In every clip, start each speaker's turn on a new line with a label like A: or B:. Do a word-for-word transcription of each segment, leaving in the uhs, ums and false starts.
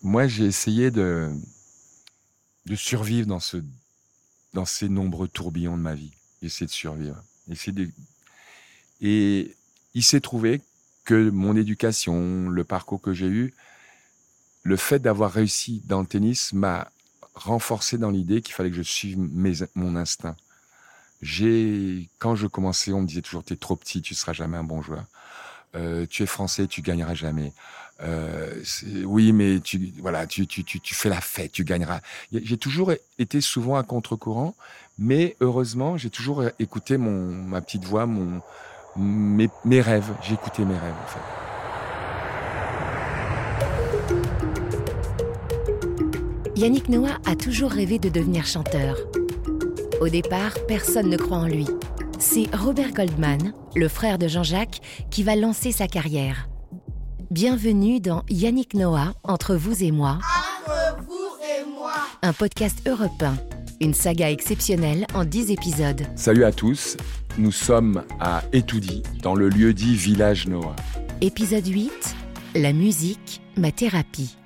A: moi, j'ai essayé de, de survivre dans, ce, dans ces nombreux tourbillons de ma vie. Essayer de survivre. Essayer de... Et il s'est trouvé que mon éducation, le parcours que j'ai eu, le fait d'avoir réussi dans le tennis m'a renforcé dans l'idée qu'il fallait que je suive mes, mon instinct. J'ai, quand je commençais, on me disait toujours « t'es trop petit, tu seras jamais un bon joueur. Euh, tu es français, tu gagneras jamais. Euh, oui, mais tu, voilà, tu, tu, tu, tu fais la fête, tu gagneras. » J'ai toujours été souvent à contre-courant, mais heureusement, j'ai toujours écouté mon, ma petite voix, mon, mes, mes rêves. J'ai écouté mes rêves, en fait.
B: Yannick Noah a toujours rêvé de devenir chanteur. Au départ, personne ne croit en lui. C'est Robert Goldman, le frère de Jean-Jacques, qui va lancer sa carrière. Bienvenue dans Yannick Noah, Entre vous et moi.
C: Entre vous et moi.
B: Un podcast européen, une saga exceptionnelle en dix épisodes.
A: Salut à tous, nous sommes à Etoudi, dans le lieu-dit Village Noah.
B: Épisode huit, la musique, ma thérapie.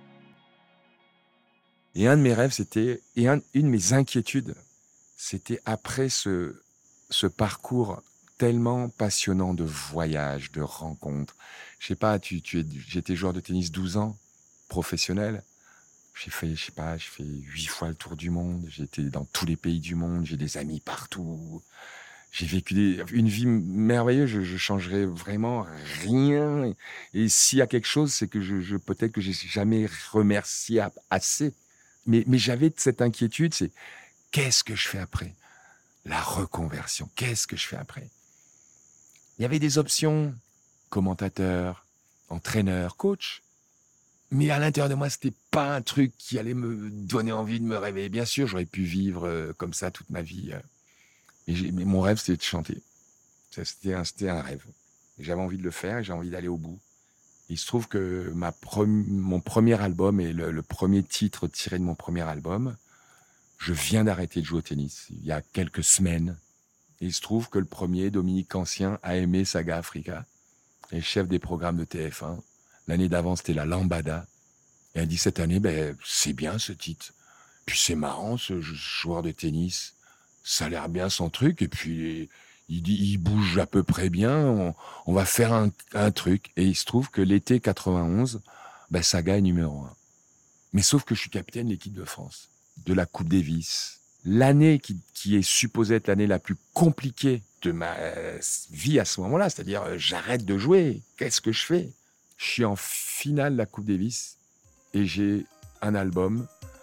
A: Et un de mes rêves, c'était, et un, une de mes inquiétudes, c'était après ce, ce parcours tellement passionnant de voyages, de rencontres. Je sais pas, tu, tu es, j'étais joueur de tennis douze ans, professionnel. J'ai fait, je sais pas, j'ai fait huit fois le tour du monde. J'ai été dans tous les pays du monde. J'ai des amis partout. J'ai vécu des, une vie merveilleuse. Je, je changerais vraiment rien. Et, et s'il y a quelque chose, c'est que je, je peut-être que j'ai jamais remercié assez. Mais, mais j'avais cette inquiétude, c'est qu'est-ce que je fais après ? La reconversion, qu'est-ce que je fais après ? Il y avait des options, commentateur, entraîneur, coach. Mais à l'intérieur de moi, c'était pas un truc qui allait me donner envie de me réveiller. Bien sûr, j'aurais pu vivre euh, comme ça toute ma vie. Euh. Mais, j'ai, mais mon rêve, c'était de chanter. Ça, c'était, un, c'était un rêve. Et j'avais envie de le faire et j'avais envie d'aller au bout. Il se trouve que ma pre- mon premier album et le, le premier titre tiré de mon premier album, je viens d'arrêter de jouer au tennis il y a quelques semaines. Et il se trouve que le premier, Dominique Cancien, a aimé Saga Africa, et chef des programmes de T F un. L'année d'avant, c'était la Lambada. Et elle dit cette année, ben, c'est bien ce titre. Puis c'est marrant, ce joueur de tennis. Ça a l'air bien son truc. Et puis, il dit, il bouge à peu près bien. On, on va faire un, un truc. Et il se trouve que l'été quatre-vingt-onze, ben, Saga est numéro un. Mais sauf que je suis capitaine de l'équipe de France, de la Coupe Davis. L'année qui, qui est supposée être l'année la plus compliquée de ma vie à ce moment-là, c'est-à-dire euh, j'arrête de jouer, qu'est-ce que je fais ? Je suis en finale de la Coupe Davis et j'ai un album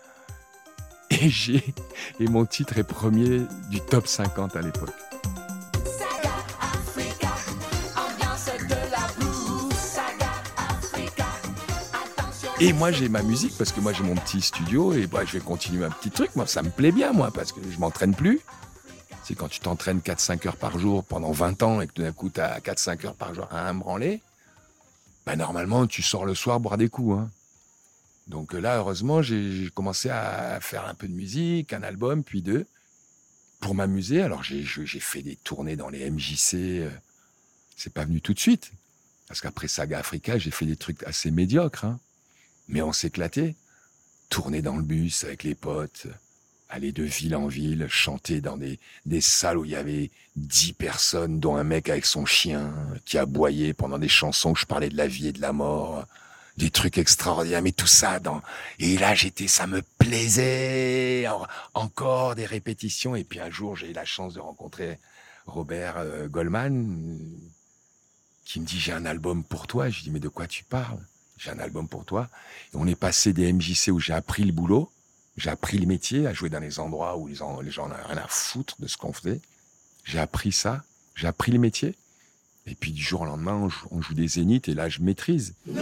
A: et j'ai et mon titre est premier du top cinquante à l'époque.
C: Saga Africa, ambiance de la blues. Saga Africa, attention.
A: Et moi j'ai ma musique parce que moi j'ai mon petit studio et bah, je vais continuer un petit truc. Moi ça me plaît bien moi parce que je m'entraîne plus. C'est quand tu t'entraînes quatre à cinq heures par jour pendant vingt ans et que d'un coup tu as quatre à cinq heures par jour à un branler. Bah, normalement, tu sors le soir boire des coups. Hein. Donc là, heureusement, j'ai, j'ai commencé à faire un peu de musique, un album, puis deux, pour m'amuser. Alors, j'ai, j'ai fait des tournées dans les M J C. Euh, c'est pas venu tout de suite. Parce qu'après Saga Africa, j'ai fait des trucs assez médiocres. Hein. Mais on s'éclatait. Tourner dans le bus avec les potes, aller de ville en ville, chanter dans des, des salles où il y avait dix personnes, dont un mec avec son chien qui aboyait pendant des chansons où je parlais de la vie et de la mort, des trucs extraordinaires, mais tout ça dans... Et là, j'étais, ça me plaisait, encore des répétitions. Et puis un jour, j'ai eu la chance de rencontrer Robert euh, Goldman, qui me dit, j'ai un album pour toi. Je lui dis, mais de quoi tu parles ? J'ai un album pour toi. Et on est passé des M J C où j'ai appris le boulot, j'ai appris le métier, à jouer dans les endroits où les gens n'avaient rien à foutre de ce qu'on faisait. J'ai appris ça, j'ai appris le métier. Et puis du jour au lendemain, on joue, on joue des zéniths et là, je maîtrise.
C: No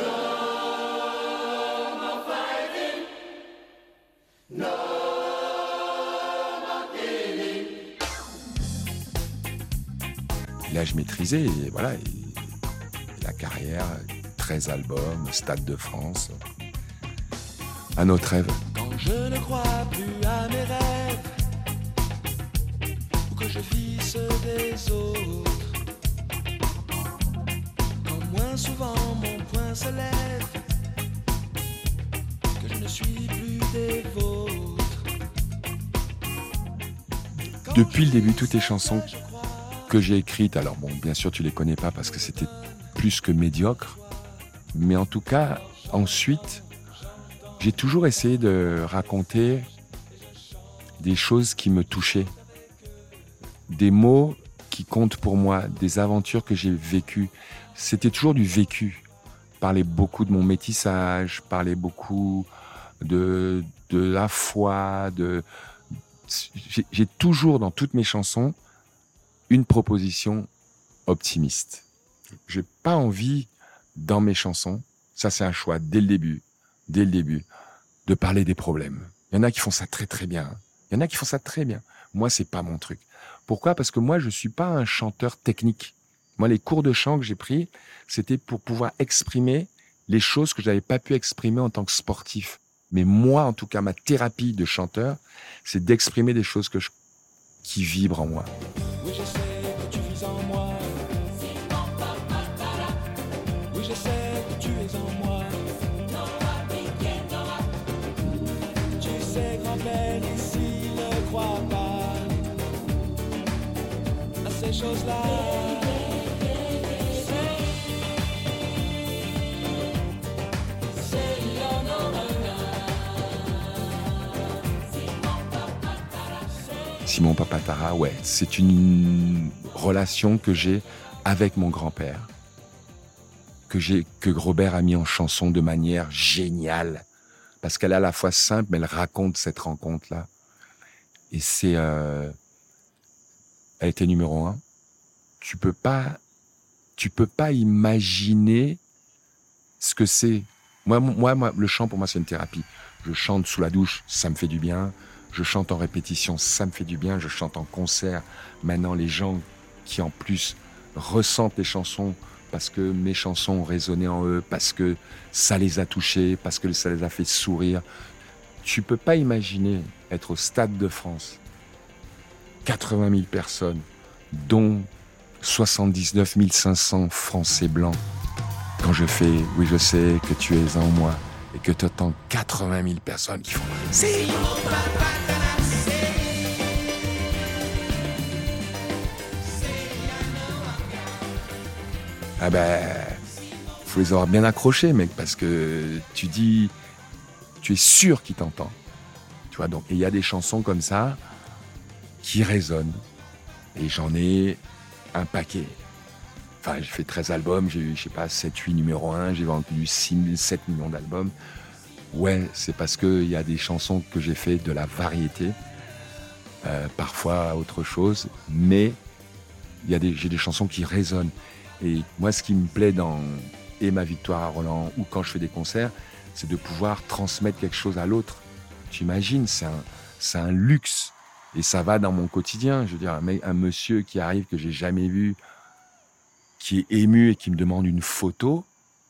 C: more fighting. No more killing.
A: Et là, je maîtrisais et voilà. Et, et la carrière, treize albums, Stade de France. À notre rêve.
D: Quand je ne crois plus à mes rêves, ou que je vis ceux des autres, quand moins souvent mon poing se lève, ne suis plus des vôtres.
A: Depuis le début, toutes les chansons que j'ai écrites, alors bon, bien sûr tu les connais pas parce que c'était plus que médiocre, mais en tout cas, ensuite, j'ai toujours essayé de raconter des choses qui me touchaient, des mots qui comptent pour moi, des aventures que j'ai vécues. C'était toujours du vécu. Parlais beaucoup de mon métissage, parlais beaucoup de, de la foi, de... J'ai, j'ai toujours dans toutes mes chansons une proposition optimiste. J'ai pas envie dans mes chansons, ça c'est un choix dès le début, dès le début, de parler des problèmes. Il y en a qui font ça très très bien. Il y en a qui font ça très bien. Moi c'est pas mon truc. Pourquoi ? Parce que moi je suis pas un chanteur technique. Moi les cours de chant que j'ai pris, c'était pour pouvoir exprimer les choses que j'avais pas pu exprimer en tant que sportif. Mais moi, en tout cas, ma thérapie de chanteur, c'est d'exprimer des choses que je, qui vibrent en moi.
D: Oui, je sais que tu vis en moi. Oui, je sais que tu es en moi. Tu sais, grand-père, ici ne crois pas à ces choses-là.
A: Simon Papatara, ouais, c'est une relation que j'ai avec mon grand-père, que j'ai, que Robert a mis en chanson de manière géniale, parce qu'elle est à la fois simple, mais elle raconte cette rencontre-là. Et c'est, euh, elle était numéro un. Tu peux pas, tu peux pas imaginer ce que c'est. Moi, moi, moi, le chant pour moi c'est une thérapie. Je chante sous la douche, ça me fait du bien. Je chante en répétition, ça me fait du bien. Je chante en concert. Maintenant, les gens qui, en plus, ressentent les chansons parce que mes chansons ont résonné en eux, parce que ça les a touchés, parce que ça les a fait sourire. Tu peux pas imaginer être au Stade de France, quatre-vingt mille personnes, dont soixante-dix-neuf mille cinq cents Français blancs. Quand je fais « Oui, je sais que tu es en moi » et que tu entends quatre-vingt mille personnes qui font « C'est mon papa !» Ah ben, faut les avoir bien accrochés, mec, parce que tu dis, tu es sûr qu'il t'entend. Tu vois, donc, et il y a des chansons comme ça qui résonnent. Et j'en ai un paquet. Enfin, j'ai fait treize albums, j'ai eu, je sais pas, sept, huit numéro un, j'ai vendu six, sept millions d'albums. Ouais, c'est parce qu'il y a des chansons que j'ai fait de la variété, euh, parfois autre chose, mais il y a des, j'ai des chansons qui résonnent. Et moi, ce qui me plaît dans et ma victoire à Roland ou quand je fais des concerts, c'est de pouvoir transmettre quelque chose à l'autre. Tu imagines, c'est un, c'est un luxe. Et ça va dans mon quotidien. Je veux dire, un, mec, un monsieur qui arrive que j'ai jamais vu, qui est ému et qui me demande une photo.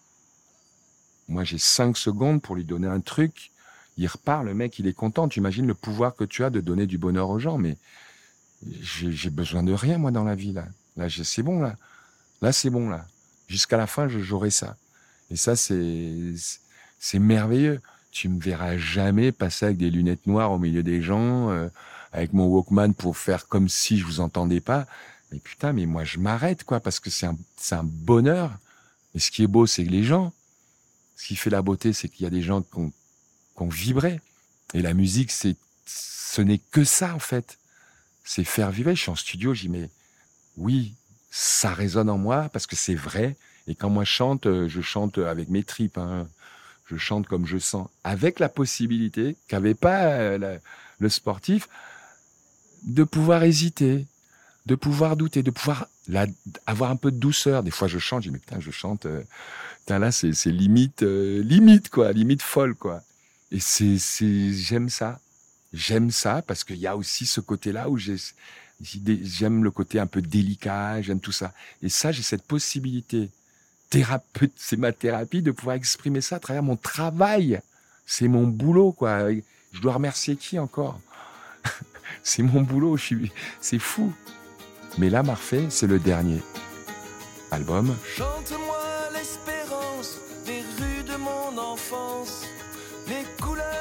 A: Moi, j'ai cinq secondes pour lui donner un truc. Il repart, le mec, il est content. Tu imagines le pouvoir que tu as de donner du bonheur aux gens. Mais j'ai, j'ai besoin de rien, moi, dans la vie, là. Là, j'ai, c'est bon, là. Là, c'est bon, là. Jusqu'à la fin, j'aurai ça. Et ça, c'est, c'est merveilleux. Tu me verras jamais passer avec des lunettes noires au milieu des gens, euh, avec mon Walkman pour faire comme si je vous entendais pas. Mais putain, mais moi, je m'arrête, quoi, parce que c'est un, c'est un bonheur. Et ce qui est beau, c'est que les gens, ce qui fait la beauté, c'est qu'il y a des gens qui ont, qui ont vibré. Et la musique, c'est, ce n'est que ça, en fait. C'est faire vibrer. Je suis en studio, j'y mets, oui, ça résonne en moi parce que c'est vrai. Et quand moi je chante, je chante avec mes tripes. Hein. Je chante comme je sens, avec la possibilité qu'avait pas euh, la, le sportif de pouvoir hésiter, de pouvoir douter, de pouvoir la, avoir un peu de douceur. Des fois je chante, je dis mais putain je chante, euh, putain là c'est, c'est limite, euh, limite quoi, limite folle quoi. Et c'est, c'est, j'aime ça, j'aime ça parce qu'il y a aussi ce côté-là où j'ai J'aime le côté un peu délicat, j'aime tout ça. Et ça, j'ai cette possibilité, thérapeute, c'est ma thérapie, de pouvoir exprimer ça à travers mon travail. C'est mon boulot, quoi. Je dois remercier qui encore ? C'est mon boulot, je suis... c'est fou. Mais là, Marfait, c'est le dernier album.
D: Chante-moi l'espérance des rues de mon enfance, les couleurs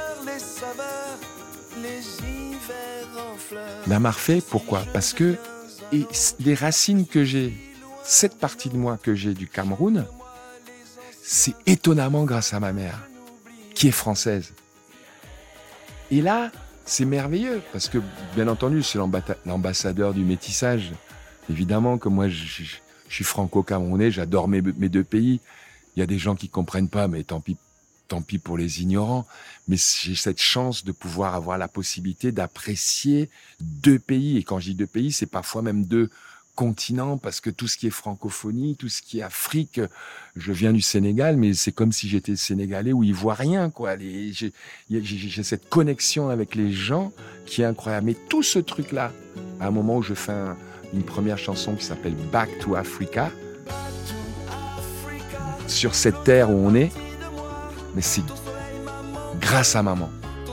A: La Marfée, pourquoi? Parce que et les racines que j'ai, cette partie de moi que j'ai du Cameroun, c'est étonnamment grâce à ma mère, qui est française. Et là, c'est merveilleux, parce que, bien entendu, c'est l'amba- l'ambassadeur du métissage. Évidemment que moi, je, je, je suis franco-camerounais, j'adore mes, mes deux pays. Il y a des gens qui comprennent pas, mais tant pis, tant pis pour les ignorants. Mais j'ai cette chance de pouvoir avoir la possibilité d'apprécier deux pays. Et quand je dis deux pays, c'est parfois même deux continents, parce que tout ce qui est francophonie, tout ce qui est Afrique, je viens du Sénégal, mais c'est comme si j'étais sénégalais ou ivoirien, quoi. Les, j'ai, j'ai, j'ai cette connexion avec les gens qui est incroyable. Mais tout ce truc-là, à un moment où je fais un, une première chanson qui s'appelle Back to Africa, sur cette terre où on est, mais c'est grâce à maman.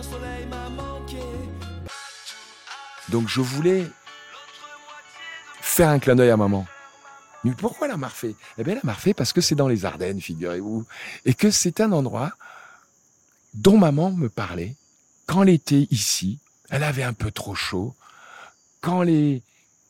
A: Donc je voulais faire un clin d'œil à maman. Mais pourquoi la Marfée? Eh bien la Marfée parce que c'est dans les Ardennes, figurez-vous, et que c'est un endroit dont maman me parlait quand elle était ici. Elle avait un peu trop chaud, quand les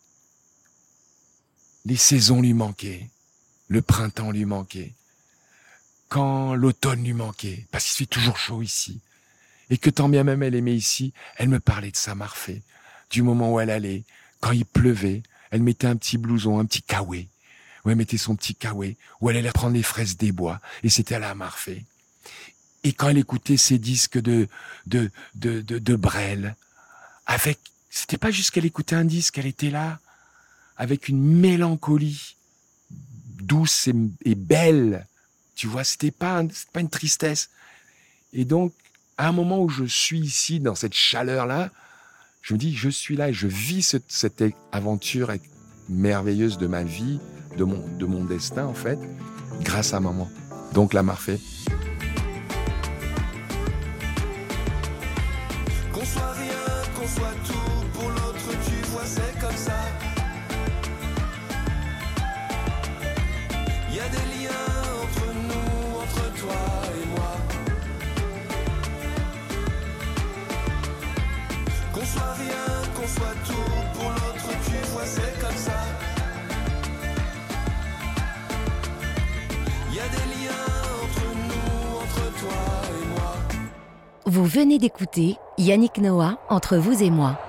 A: les saisons lui manquaient, le printemps lui manquait, quand l'automne lui manquait, parce qu'il fait toujours chaud ici, et que tant bien même elle aimait ici, elle me parlait de sa Marfée, du moment où elle allait, quand il pleuvait, elle mettait un petit blouson, un petit kawé, où elle mettait son petit kawé, où elle allait prendre les fraises des bois, et c'était à la Marfée. Et quand elle écoutait ses disques de de de de, de Brel, avec, c'était pas juste qu'elle écoutait un disque, elle était là, avec une mélancolie douce et, et belle. Tu vois, c'était pas, un, c'était pas une tristesse. Et donc, à un moment où je suis ici, dans cette chaleur-là, je me dis, je suis là et je vis cette, cette aventure merveilleuse de ma vie, de mon, de mon destin, en fait, grâce à maman. Donc, la Marfée.
D: Qu'on soit rien, qu'on soit tout, pour l'autre tu vois c'est comme ça. Il y a des liens entre nous, entre toi et moi. Qu'on soit rien, qu'on soit tout, pour l'autre tu vois c'est comme ça. Il y a des liens entre nous, entre toi et moi.
B: Vous venez d'écouter Yannick Noah, Entre vous et moi.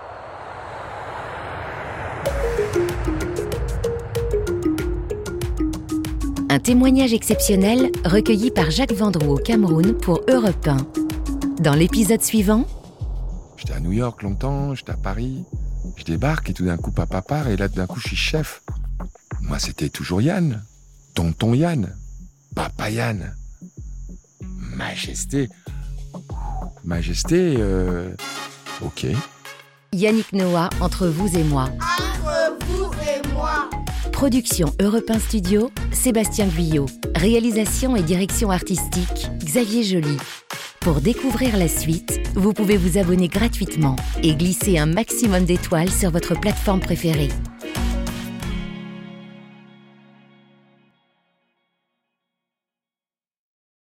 B: Un témoignage exceptionnel recueilli par Jacques Vendroux au Cameroun pour Europe un. Dans l'épisode suivant,
A: J'étais à New York longtemps, j'étais à Paris, je débarque et tout d'un coup papa part et là tout d'un coup je suis chef. Moi c'était toujours Yann, tonton Yann, papa Yann, majesté, majesté, euh... ok.
B: Yannick Noah, Entre vous et moi.
C: Entre vous et moi.
B: Production Europe un Studio, Sébastien Guyot. Réalisation et direction artistique, Xavier Joly. Pour découvrir la suite, vous pouvez vous abonner gratuitement et glisser un maximum d'étoiles sur votre plateforme préférée.